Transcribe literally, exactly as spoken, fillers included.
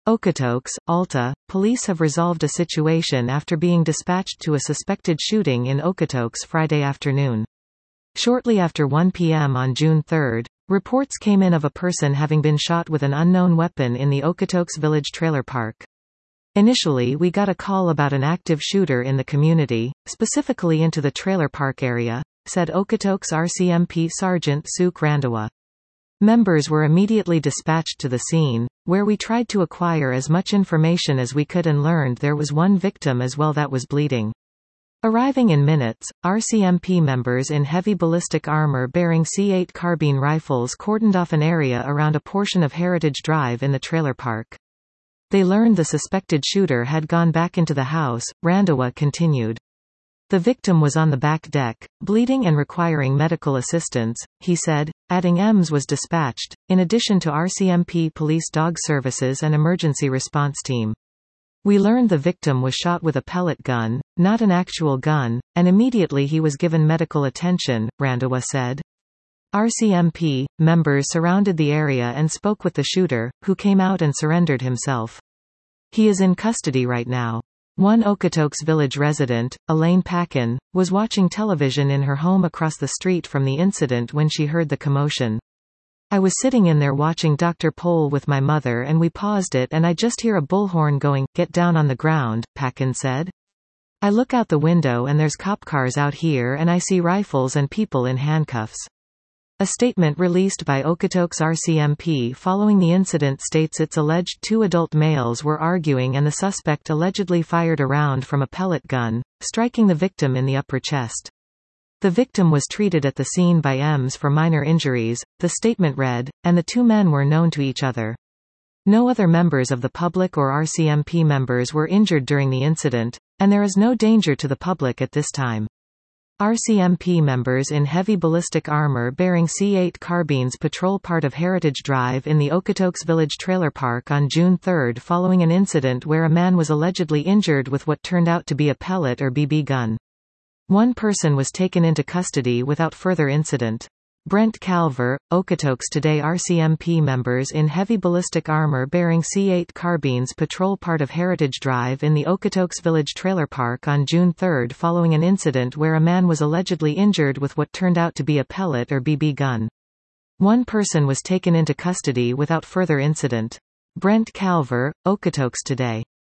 Okotoks, Alta, police have resolved a situation after being dispatched to a suspected shooting in Okotoks Friday afternoon. Shortly after one p m on June third, reports came in of a person having been shot with an unknown weapon in the Okotoks Village trailer park. Initially we got a call about an active shooter in the community, specifically into the trailer park area, said Okotoks R C M P Sergeant Suk Randawa. Members were immediately dispatched to the scene, where we tried to acquire as much information as we could and learned there was one victim as well that was bleeding. Arriving in minutes, R C M P members in heavy ballistic armor bearing C eight carbine rifles cordoned off an area around a portion of Heritage Drive in the trailer park. They learned the suspected shooter had gone back into the house, Randawa continued. The victim was on the back deck, bleeding and requiring medical assistance, he said, adding E M S was dispatched, in addition to R C M P police dog services and emergency response team. We learned the victim was shot with a pellet gun, not an actual gun, and immediately he was given medical attention, Randawa said. R C M P members surrounded the area and spoke with the shooter, who came out and surrendered himself. He is in custody right now. One Okotoks Village resident, Elaine Packen, was watching television in her home across the street from the incident when she heard the commotion. I was sitting in there watching Doctor Pole with my mother and we paused it and I just hear a bullhorn going, "Get down on the ground," Packen said. I look out the window and there's cop cars out here and I see rifles and people in handcuffs. A statement released by Okotoks R C M P following the incident states its alleged two adult males were arguing and the suspect allegedly fired a round from a pellet gun, striking the victim in the upper chest. The victim was treated at the scene by E M S for minor injuries, the statement read, and the two men were known to each other. No other members of the public or R C M P members were injured during the incident, and there is no danger to the public at this time. R C M P members in heavy ballistic armor bearing C eight carbines patrol part of Heritage Drive in the Okotoks Village trailer park on June third following an incident where a man was allegedly injured with what turned out to be a pellet or B B gun. One person was taken into custody without further incident. Brent Calver, Okotoks Today R C M P members in heavy ballistic armor bearing C eight carbines patrol part of Heritage Drive in the Okotoks Village trailer park on June third following an incident where a man was allegedly injured with what turned out to be a pellet or B B gun. One person was taken into custody without further incident. Brent Calver, Okotoks Today.